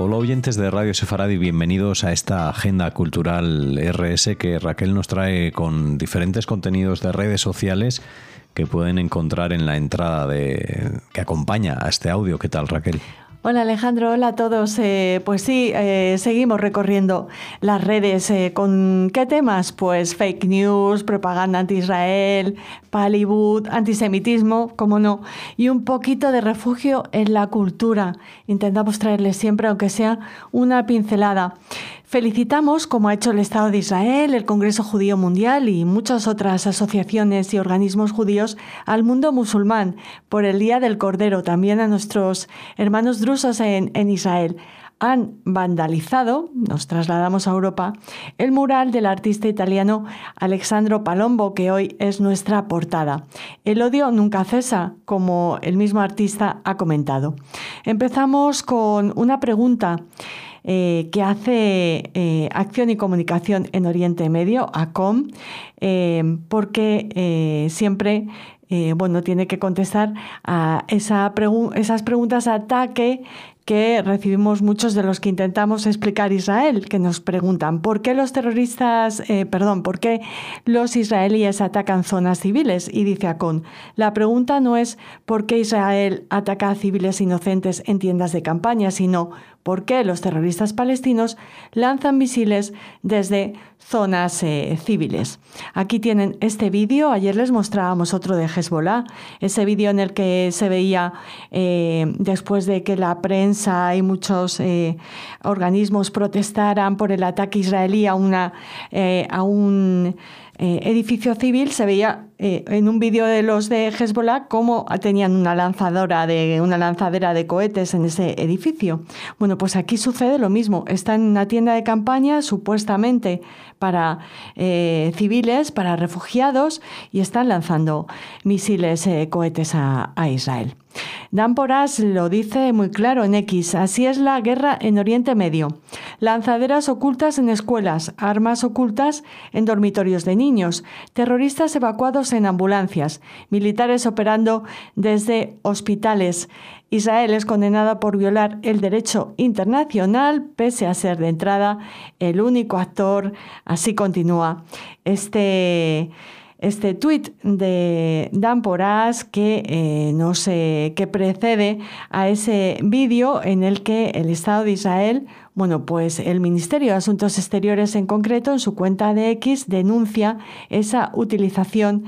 Hola oyentes de Radio Sefaradi, bienvenidos a esta agenda cultural RS que Raquel nos trae con diferentes contenidos de redes sociales que pueden encontrar en la entrada que acompaña a este audio. ¿Qué tal, Raquel? Hola Alejandro, hola a todos. Pues sí, seguimos recorriendo las redes. ¿Con qué temas? Pues fake news, propaganda anti-Israel, Pallywood, antisemitismo, cómo no, y un poquito de refugio en la cultura. Intentamos traerles siempre, aunque sea una pincelada. Felicitamos, como ha hecho el Estado de Israel, el Congreso Judío Mundial y muchas otras asociaciones y organismos judíos, al mundo musulmán por el Día del Cordero, también a nuestros hermanos drusos en Israel. Han vandalizado, nos trasladamos a Europa, el mural del artista italiano Alessandro Palombo, que hoy es nuestra portada. El odio nunca cesa, como el mismo artista ha comentado. Empezamos con una pregunta que hace Acción y Comunicación en Oriente Medio, ACOM, porque siempre tiene que contestar a esas preguntas ataque que recibimos muchos de los que intentamos explicar Israel, que nos preguntan ¿por qué por qué los israelíes atacan zonas civiles? Y dice Acon, la pregunta no es ¿por qué Israel ataca a civiles inocentes en tiendas de campaña?, sino ¿por qué los terroristas palestinos lanzan misiles desde zonas civiles? Aquí tienen este vídeo. Ayer les mostrábamos otro de Hezbollah, ese vídeo en el que se veía después de que la prensa y muchos organismos protestaran por el ataque israelí a un edificio civil. Se veía en un vídeo de los de Hezbollah cómo tenían una lanzadera de cohetes en ese edificio. Bueno, pues aquí sucede lo mismo. Está en una tienda de campaña supuestamente para civiles, para refugiados, y están lanzando misiles, cohetes a Israel. Dan Porás lo dice muy claro en X, así es la guerra en Oriente Medio. Lanzaderas ocultas en escuelas, armas ocultas en dormitorios de niños, terroristas evacuados en ambulancias, militares operando desde hospitales. Israel es condenada por violar el derecho internacional, pese a ser de entrada el único actor. Así continúa este tuit de Dan Porás que precede a ese vídeo en el que el Estado de Israel, pues el Ministerio de Asuntos Exteriores en concreto, en su cuenta de X, denuncia esa utilización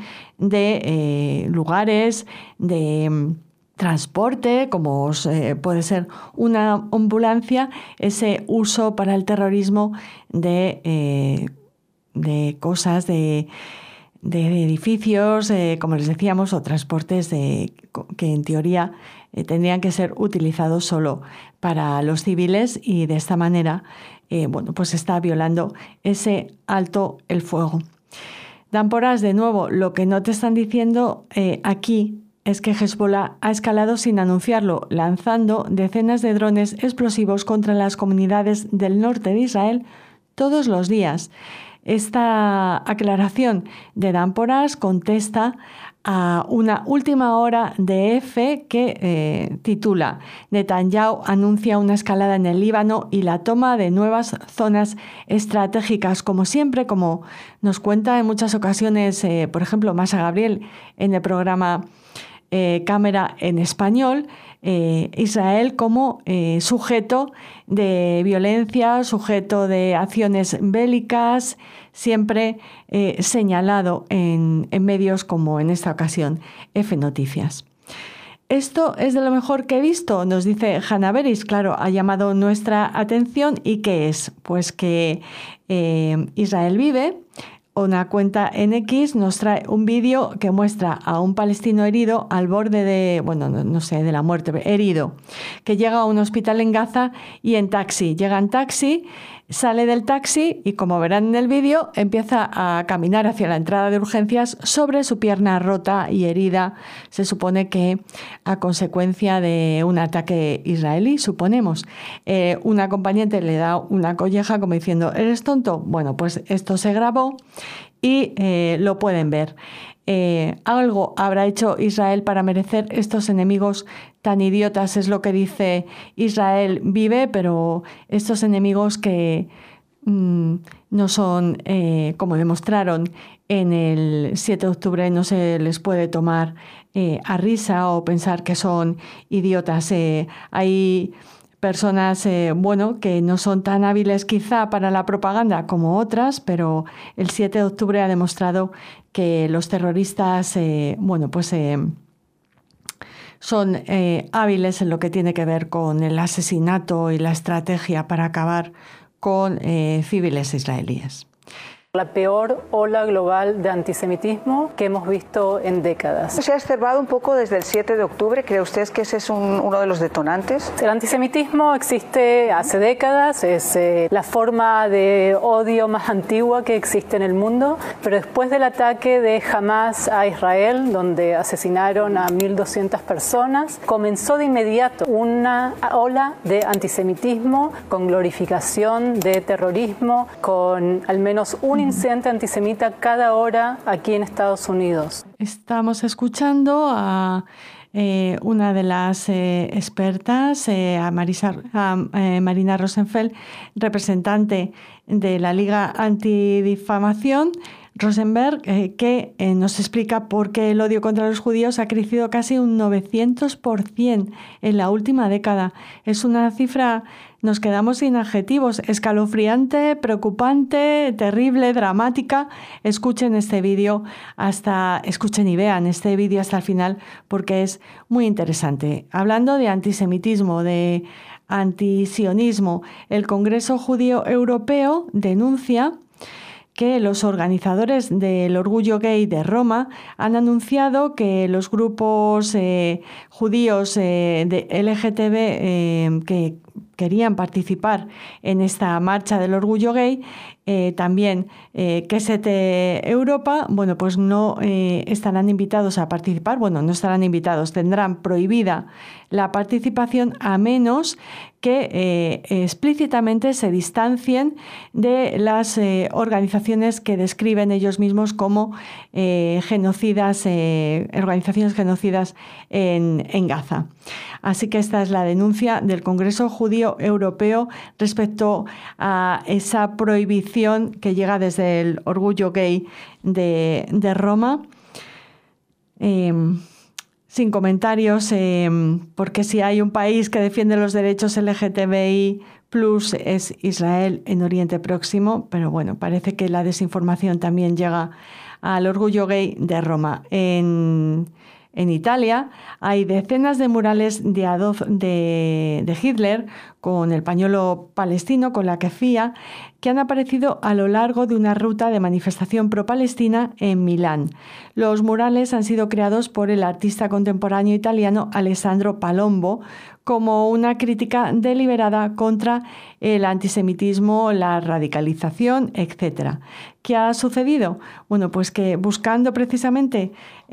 de lugares de transporte, como puede ser una ambulancia, ese uso para el terrorismo de cosas, de edificios, como les decíamos, o transportes que en teoría tendrían que ser utilizados solo para los civiles, y de esta manera pues está violando ese alto el fuego. Dan Porás, de nuevo, lo que no te están diciendo aquí es que Hezbollah ha escalado sin anunciarlo, lanzando decenas de drones explosivos contra las comunidades del norte de Israel todos los días. Esta aclaración de Dan Porás contesta a una última hora de EFE que titula Netanyahu anuncia una escalada en el Líbano y la toma de nuevas zonas estratégicas. Como siempre, como nos cuenta en muchas ocasiones, por ejemplo, Masa Gabriel en el programa Cámara en Español, Israel como sujeto de violencia, sujeto de acciones bélicas, siempre señalado en medios como en esta ocasión F Noticias. Esto es de lo mejor que he visto, nos dice Hannah Beris. Claro, ha llamado nuestra atención. ¿Y qué es? Pues que Israel Vive, una cuenta en X, nos trae un vídeo que muestra a un palestino herido al borde de la muerte, herido, que llega a un hospital en Gaza y en taxi. Llega en taxi, sale del taxi y, como verán en el vídeo, empieza a caminar hacia la entrada de urgencias sobre su pierna rota y herida. Se supone que a consecuencia de un ataque israelí, suponemos. Un acompañante le da una colleja como diciendo, ¿eres tonto? Bueno, pues esto se grabó y lo pueden ver. Algo habrá hecho Israel para merecer estos enemigos tan idiotas, es lo que dice Israel vive, pero estos enemigos que no son, como demostraron en el 7 de octubre, no se les puede tomar a risa o pensar que son idiotas. Hay personas, que no son tan hábiles quizá para la propaganda como otras, pero el 7 de octubre ha demostrado que los terroristas, son hábiles en lo que tiene que ver con el asesinato y la estrategia para acabar con civiles israelíes. La peor ola global de antisemitismo que hemos visto en décadas. Se ha observado un poco desde el 7 de octubre. ¿Cree usted que ese es uno de los detonantes? El antisemitismo existe hace décadas, es la forma de odio más antigua que existe en el mundo, pero después del ataque de Hamas a Israel, donde asesinaron a 1.200 personas, comenzó de inmediato una ola de antisemitismo con glorificación de terrorismo, con al menos un incidente antisemita cada hora aquí en Estados Unidos. Estamos escuchando a una de las expertas, a Marina Rosenfeld, representante de la Liga Antidifamación, Rosenberg, que nos explica por qué el odio contra los judíos ha crecido casi un 900% en la última década. Es una cifra, nos quedamos sin adjetivos, escalofriante, preocupante, terrible, dramática. Escuchen este vídeo escuchen y vean este vídeo hasta el final porque es muy interesante. Hablando de antisemitismo, de antisionismo, el Congreso Judío Europeo denuncia que los organizadores del Orgullo Gay de Roma han anunciado que los grupos judíos de LGTB que querían participar en esta marcha del Orgullo Gay, también KST Europa, pues no estarán invitados a participar, no estarán invitados, tendrán prohibida la participación a menos que explícitamente se distancien de las organizaciones que describen ellos mismos como genocidas, organizaciones genocidas en Gaza. Así que esta es la denuncia del Congreso Judío Europeo respecto a esa prohibición que llega desde el Orgullo Gay de Roma. Sin comentarios, porque si hay un país que defiende los derechos LGTBI+ es Israel en Oriente Próximo, pero parece que la desinformación también llega al Orgullo Gay de Roma. En Italia hay decenas de murales de Hitler con el pañuelo palestino, con la kefía, que han aparecido a lo largo de una ruta de manifestación pro-palestina en Milán. Los murales han sido creados por el artista contemporáneo italiano Alessandro Palombo como una crítica deliberada contra el antisemitismo, la radicalización, etc. ¿Qué ha sucedido? Pues que buscando precisamente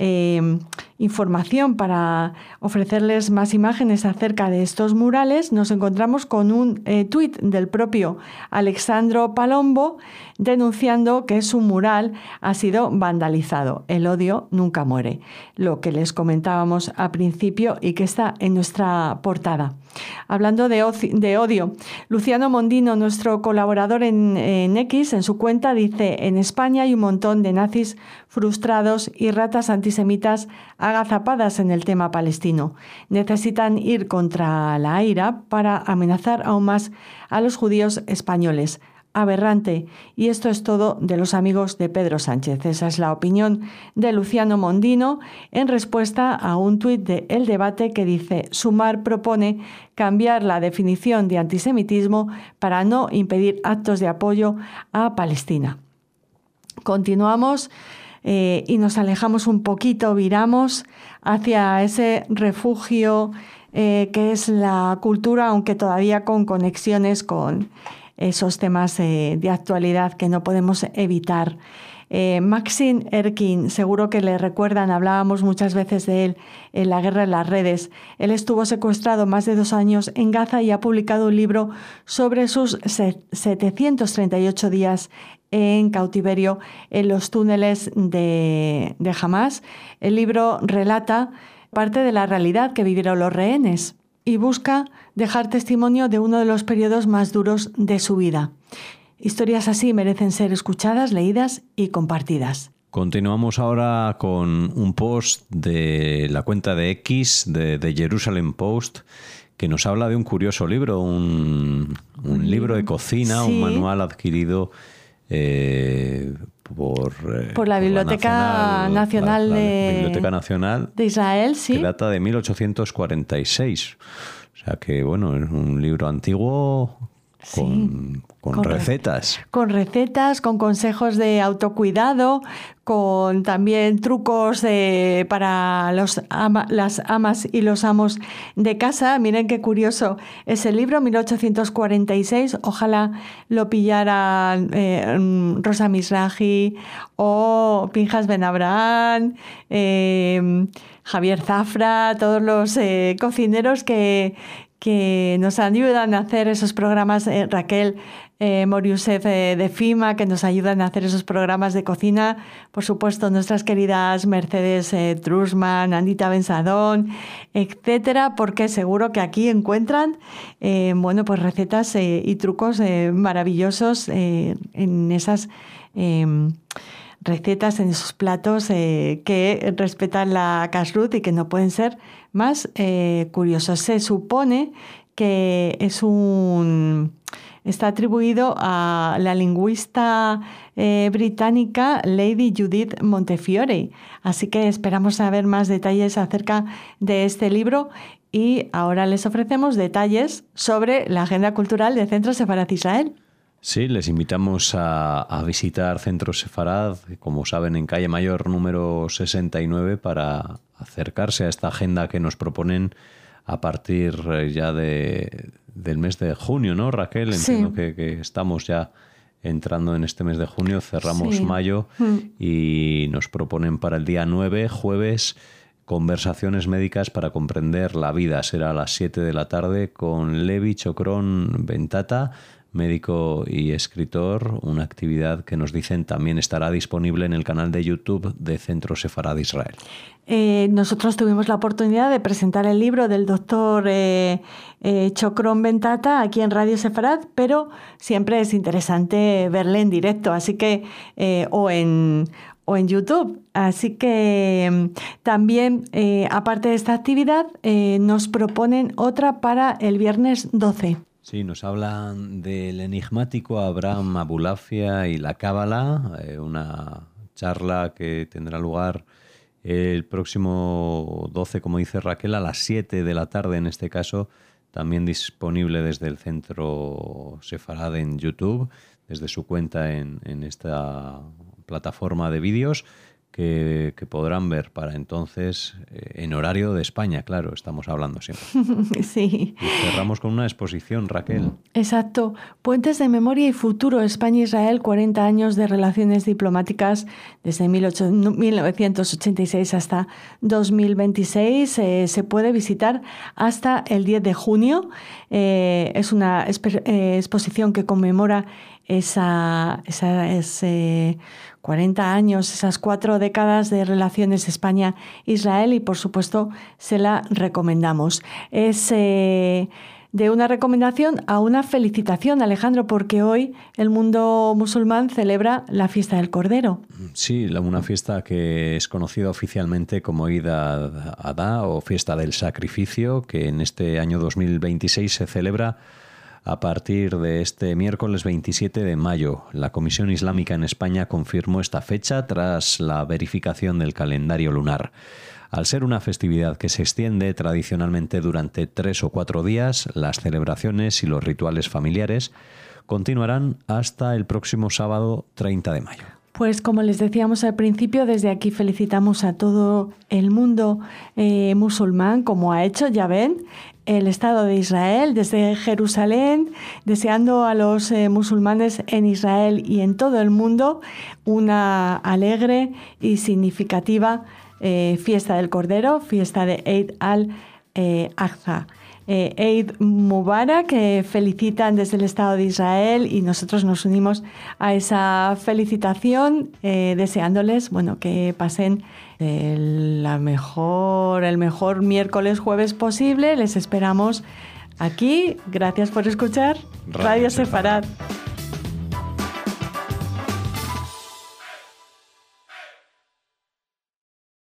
información para ofrecerles más imágenes acerca de estos murales, nos encontramos con un tuit del propio Alessandro Palombo denunciando que su mural ha sido vandalizado. El odio nunca muere, lo que les comentábamos al principio y que está en nuestra portada. Hablando de odio, Luciano Mondino, nuestro colaborador en X, en su cuenta dice: en España hay un montón de nazis frustrados y ratas antisemitas agazapadas en el tema palestino. Necesitan ir contra la ira para amenazar aún más a los judíos españoles. Aberrante. Y esto es todo de los amigos de Pedro Sánchez. Esa es la opinión de Luciano Mondino en respuesta a un tuit de El Debate que dice: Sumar propone cambiar la definición de antisemitismo para no impedir actos de apoyo a Palestina. Continuamos y nos alejamos un poquito, viramos hacia ese refugio que es la cultura, aunque todavía con conexiones con esos temas de actualidad que no podemos evitar. Maxim Erkin, seguro que le recuerdan, hablábamos muchas veces de él en La guerra en las redes. Él estuvo secuestrado más de 2 años en Gaza y ha publicado un libro sobre sus 738 días en cautiverio en los túneles de Hamas. El libro relata parte de la realidad que vivieron los rehenes y busca dejar testimonio de uno de los periodos más duros de su vida. Historias así merecen ser escuchadas, leídas y compartidas. Continuamos ahora con un post de la cuenta de X de Jerusalem Post que nos habla de un curioso libro, un libro de cocina, sí. Un manual adquirido por la Biblioteca Nacional Biblioteca Nacional de Israel, sí. Que data de 1846. O sea que, bueno, es un libro antiguo con recetas. Con recetas, con consejos de autocuidado, con también trucos para las amas y los amos de casa. Miren qué curioso es el libro, 1846. Ojalá lo pillaran Rosa Mizrahi o Pinjas Ben Abraham, Javier Zafra, todos los cocineros que nos ayudan a hacer esos programas, Raquel Moriusef de FIMA, que nos ayudan a hacer esos programas de cocina. Por supuesto, nuestras queridas Mercedes Trusman, Anita Bensadón, etcétera, porque seguro que aquí encuentran pues recetas y trucos maravillosos en esas recetas, en esos platos que respetan la kashrut y que no pueden ser más curiosos. Se supone que está atribuido a la lingüista británica Lady Judith Montefiore. Así que esperamos saber más detalles acerca de este libro y ahora les ofrecemos detalles sobre la agenda cultural de Centro Sefarad Israel. Sí, les invitamos a visitar Centro Sefarad, como saben, en Calle Mayor número 69, para acercarse a esta agenda que nos proponen a partir ya del mes de junio, ¿no, Raquel? Entiendo que estamos ya entrando en este mes de junio, cerramos mayo y nos proponen para el día 9, jueves, conversaciones médicas para comprender la vida. Será a las 7 de la tarde con Levi Chocrón Bentata, médico y escritor, una actividad que nos dicen también estará disponible en el canal de YouTube de Centro Sefarad Israel. Nosotros tuvimos la oportunidad de presentar el libro del doctor Chocrón Bentata aquí en Radio Sefarad, pero siempre es interesante verle en directo, así que o en YouTube. Así que también, aparte de esta actividad, nos proponen otra para el viernes 12. Sí, nos hablan del enigmático Abraham Abulafia y la Cábala, una charla que tendrá lugar el próximo 12, como dice Raquel, a las 7 de la tarde, en este caso, también disponible desde el Centro Sefarad en YouTube, desde su cuenta en esta plataforma de vídeos que podrán ver para entonces en horario de España, claro, estamos hablando siempre. Sí. Y cerramos con una exposición, Raquel. Exacto. Puentes de memoria y futuro, España-Israel, 40 años de relaciones diplomáticas desde 1986 hasta 2026. Se puede visitar hasta el 10 de junio. Es una exposición que conmemora ese 40 años, esas 4 décadas de relaciones España-Israel y, por supuesto, se la recomendamos. Es de una recomendación a una felicitación, Alejandro, porque hoy el mundo musulmán celebra la fiesta del Cordero. Sí, una fiesta que es conocida oficialmente como Eid al-Adha o fiesta del sacrificio, que en este año 2026 se celebra a partir de este miércoles 27 de mayo. La Comisión Islámica en España confirmó esta fecha tras la verificación del calendario lunar. Al ser una festividad que se extiende tradicionalmente durante 3 o 4 días, las celebraciones y los rituales familiares continuarán hasta el próximo sábado 30 de mayo. Pues como les decíamos al principio, desde aquí felicitamos a todo el mundo musulmán, como ha hecho, ya ven, el Estado de Israel desde Jerusalén, deseando a los musulmanes en Israel y en todo el mundo una alegre y significativa fiesta del Cordero, fiesta de Eid al-Adha. Eid Mubarak, que felicitan desde el Estado de Israel, y nosotros nos unimos a esa felicitación, deseándoles, bueno, que pasen el mejor miércoles, jueves posible. Les esperamos aquí. Gracias por escuchar Radio Sefarad.